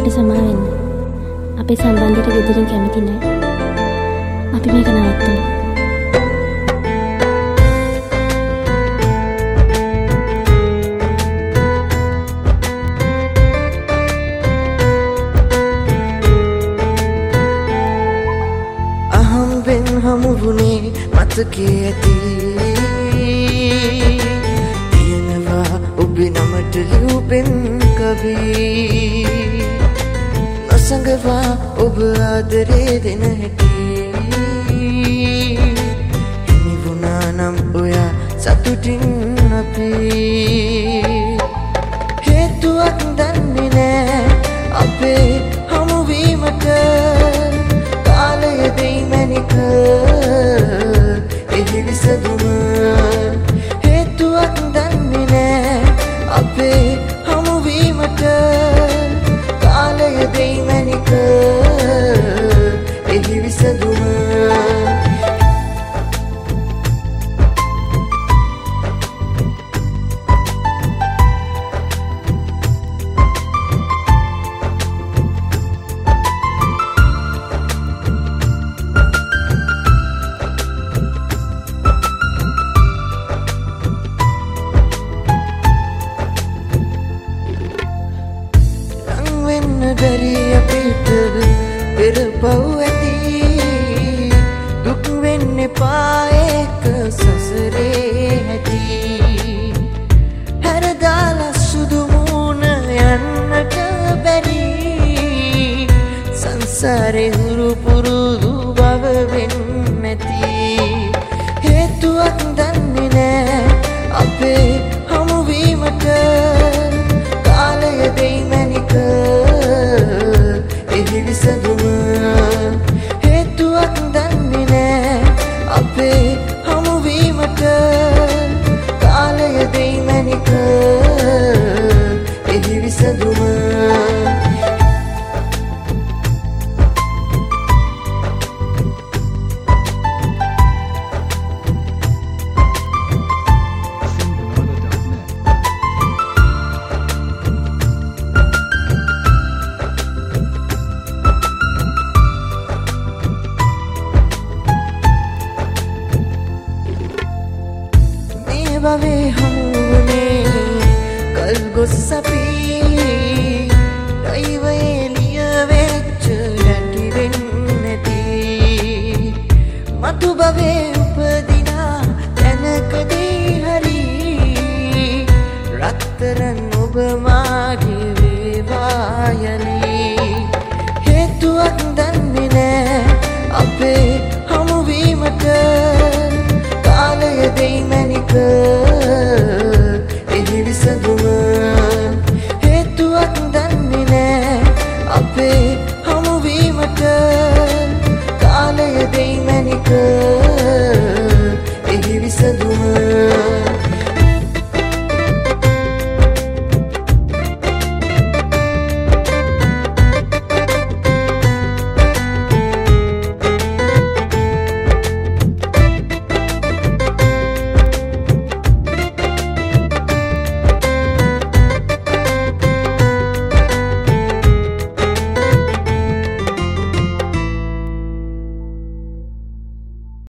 මට සමා වෙන්න. අපේ සම්බන්ධයට ගෙදරින් කැමති නෑ. අපි මේක නවත්තමු. අහම්බෙන් හමු වුණේ මතකේ ඇති තියෙනවා ඔබේ නමට ලියුපෙන් කවි නොසඟවා ඔබ ආදරේ දෙන හැටි හිමි වුණා නම් ඔයා සතුටින් අපි හේතුවක් දන්නේ නෑ අපේ හමුවීමට කාලය දෙයි මැනික එහි විසඳුම හේතුවක් දන්නේ නෑ අපේ හමුවීමට කාලය දෙයි මැනික එහි විසඳුම බැරි අපිට පෙර පව් ඇති දුක් වෙන්න එපා ඒක සසරේ ඇති හැරදාලා සුදු මූණ යන්නට බැරි සංසාරේ හුරු පුරුදු බව වෙන්න ඇති හේතුවක් දන්නේ නෑ අපේ හමුවීමට කාලය දෙයි මැනික එහි විසඳුම හේතුවක් දන්නේ නෑ අපේ හමුවීමට කාලය දෙයි මැනික එහි විසඳුම භවේ හමුුනේ කල් ගොස් අපි දෛවයේ ලියවෙච්ච යටිවෙන් නැති මතු භවේ උපදිනා තැනකදී හරි රත්තරන් ඔබම